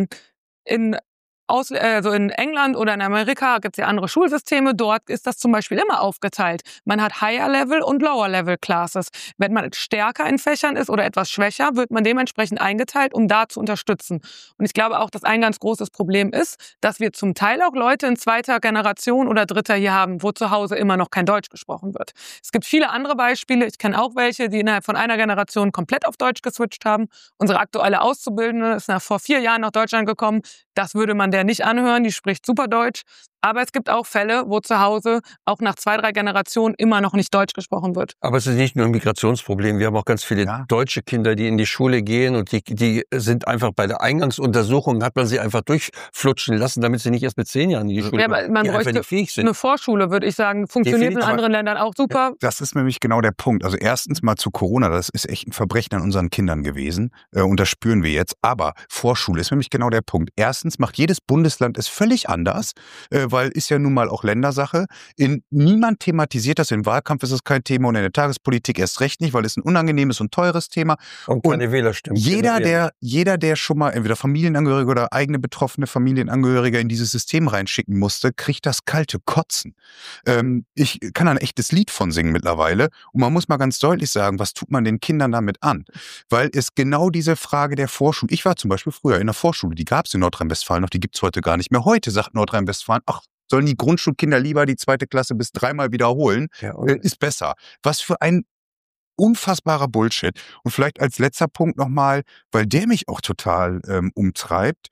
in England oder in Amerika gibt es ja andere Schulsysteme. Dort ist das zum Beispiel immer aufgeteilt. Man hat Higher-Level und Lower-Level-Classes. Wenn man stärker in Fächern ist oder etwas schwächer, wird man dementsprechend eingeteilt, um da zu unterstützen. Und ich glaube auch, dass ein ganz großes Problem ist, dass wir zum Teil auch Leute in zweiter Generation oder dritter hier haben, wo zu Hause immer noch kein Deutsch gesprochen wird. Es gibt viele andere Beispiele. Ich kenne auch welche, die innerhalb von einer Generation komplett auf Deutsch geswitcht haben. Unsere aktuelle Auszubildende ist vor 4 Jahren nach Deutschland gekommen. Das würde man der nicht anhören, die spricht super Deutsch. Aber es gibt auch Fälle, wo zu Hause auch nach 2, 3 Generationen immer noch nicht Deutsch gesprochen wird. Aber es ist nicht nur ein Migrationsproblem. Wir haben auch ganz viele deutsche Kinder, die in die Schule gehen und die sind einfach bei der Eingangsuntersuchung, hat man sie einfach durchflutschen lassen, damit sie nicht erst mit 10 Jahren in die Schule kommen. Ja, man bräuchte nicht fähig sind. Eine Vorschule, würde ich sagen. Funktioniert definitiv in anderen Ländern auch super. Das ist nämlich genau der Punkt. Also erstens mal zu Corona, das ist echt ein Verbrechen an unseren Kindern gewesen. Und das spüren wir jetzt. Aber Vorschule ist nämlich genau der Punkt. Erstens macht jedes Bundesland es völlig anders, weil ist ja nun mal auch Ländersache. Niemand thematisiert das. Im Wahlkampf ist es kein Thema und in der Tagespolitik erst recht nicht, weil es ein unangenehmes und teures Thema. Und keine Wählerstimmen. Jeder, der schon mal entweder Familienangehörige oder eigene betroffene Familienangehörige in dieses System reinschicken musste, kriegt das kalte Kotzen. Ich kann ein echtes Lied von singen mittlerweile. Und man muss mal ganz deutlich sagen, was tut man den Kindern damit an? Weil es genau diese Frage der Vorschule, ich war zum Beispiel früher in der Vorschule, die gab es in Nordrhein-Westfalen noch, die gibt es heute gar nicht mehr. Heute sagt Nordrhein-Westfalen, ach, sollen die Grundschulkinder lieber die 2. Klasse bis 3-mal wiederholen, ist besser. Was für ein unfassbarer Bullshit. Und vielleicht als letzter Punkt nochmal, weil der mich auch total umtreibt,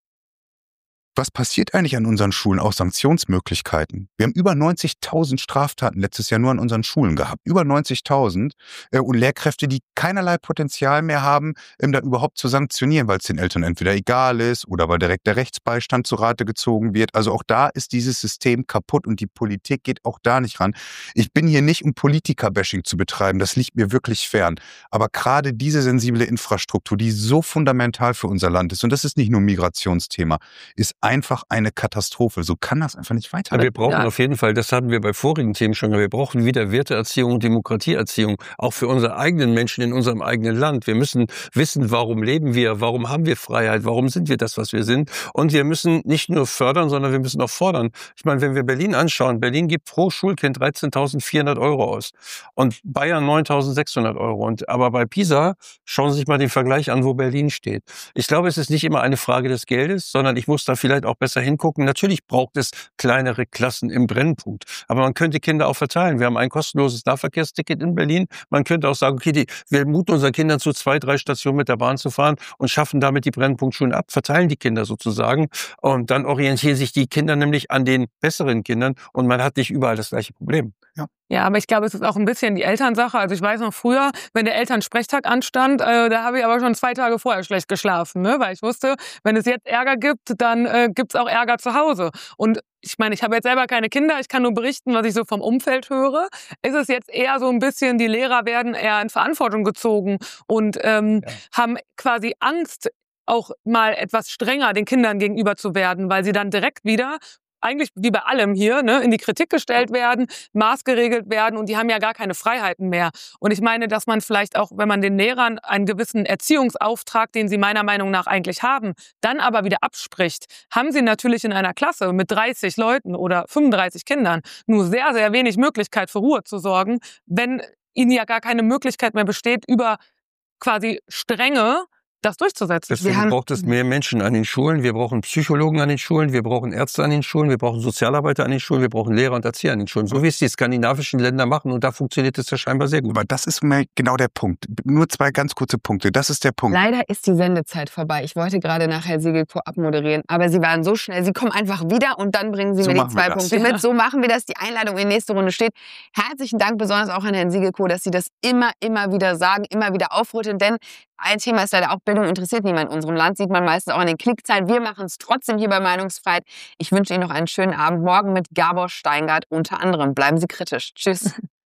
was passiert eigentlich an unseren Schulen? Auch Sanktionsmöglichkeiten. Wir haben über 90.000 Straftaten letztes Jahr nur an unseren Schulen gehabt. Über 90.000 und Lehrkräfte, die keinerlei Potenzial mehr haben, da überhaupt zu sanktionieren, weil es den Eltern entweder egal ist oder weil direkt der Rechtsbeistand zu Rate gezogen wird. Also auch da ist dieses System kaputt und die Politik geht auch da nicht ran. Ich bin hier nicht, um Politiker-Bashing zu betreiben. Das liegt mir wirklich fern. Aber gerade diese sensible Infrastruktur, die so fundamental für unser Land ist, und das ist nicht nur ein Migrationsthema, ist einfach eine Katastrophe. So kann das einfach nicht weitergehen. Wir brauchen auf jeden Fall, das hatten wir bei vorigen Themen schon, wir brauchen wieder Werteerziehung und Demokratieerziehung, auch für unsere eigenen Menschen in unserem eigenen Land. Wir müssen wissen, warum leben wir, warum haben wir Freiheit, warum sind wir das, was wir sind. Und wir müssen nicht nur fördern, sondern wir müssen auch fordern. Ich meine, wenn wir Berlin anschauen, Berlin gibt pro Schulkind 13.400 € aus und Bayern 9.600 €. Aber bei PISA, schauen Sie sich mal den Vergleich an, wo Berlin steht. Ich glaube, es ist nicht immer eine Frage des Geldes, sondern ich muss da vielleicht auch besser hingucken. Natürlich braucht es kleinere Klassen im Brennpunkt. Aber man könnte Kinder auch verteilen. Wir haben ein kostenloses Nahverkehrsticket in Berlin. Man könnte auch sagen, okay, wir muten unseren Kindern zu 2, 3 Stationen mit der Bahn zu fahren und schaffen damit die Brennpunktschulen ab, verteilen die Kinder sozusagen. Und dann orientieren sich die Kinder nämlich an den besseren Kindern und man hat nicht überall das gleiche Problem. Ja, aber ich glaube, es ist auch ein bisschen die Elternsache. Also ich weiß noch früher, wenn der Elternsprechtag anstand, da habe ich aber schon 2 Tage vorher schlecht geschlafen, ne? Weil ich wusste, wenn es jetzt Ärger gibt, dann gibt's auch Ärger zu Hause. Und ich meine, ich habe jetzt selber keine Kinder, ich kann nur berichten, was ich so vom Umfeld höre. Ist es jetzt eher so ein bisschen, die Lehrer werden eher in Verantwortung gezogen und haben quasi Angst, auch mal etwas strenger den Kindern gegenüber zu werden, weil sie dann direkt wieder eigentlich wie bei allem hier, ne, in die Kritik gestellt werden, maßgeregelt werden und die haben ja gar keine Freiheiten mehr. Und ich meine, dass man vielleicht auch, wenn man den Lehrern einen gewissen Erziehungsauftrag, den sie meiner Meinung nach eigentlich haben, dann aber wieder abspricht, haben sie natürlich in einer Klasse mit 30 Leuten oder 35 Kindern nur sehr, sehr wenig Möglichkeit für Ruhe zu sorgen, wenn ihnen ja gar keine Möglichkeit mehr besteht, über quasi Strenge das durchzusetzen. Deswegen braucht es mehr Menschen an den Schulen. Wir brauchen Psychologen an den Schulen, wir brauchen Ärzte an den Schulen, wir brauchen Sozialarbeiter an den Schulen, wir brauchen Lehrer und Erzieher an den Schulen. So wie es die skandinavischen Länder machen und da funktioniert es ja scheinbar sehr gut. Aber das ist mir genau der Punkt. Nur 2 ganz kurze Punkte. Das ist der Punkt. Leider ist die Sendezeit vorbei. Ich wollte gerade nach Herr Siegelko abmoderieren, aber Sie waren so schnell. Sie kommen einfach wieder und dann bringen Sie mir die 2 Punkte mit. So machen wir das. Die Einladung in die nächste Runde steht. Herzlichen Dank besonders auch an Herrn Siegelko, dass Sie das immer wieder sagen, immer wieder aufrütteln, denn ein Thema ist leider auch, Bildung interessiert niemand in unserem Land, sieht man meistens auch in den Klickzahlen. Wir machen es trotzdem hier bei Meinungsfreiheit. Ich wünsche Ihnen noch einen schönen Abend. Morgen mit Gabor Steingart unter anderem. Bleiben Sie kritisch. Tschüss.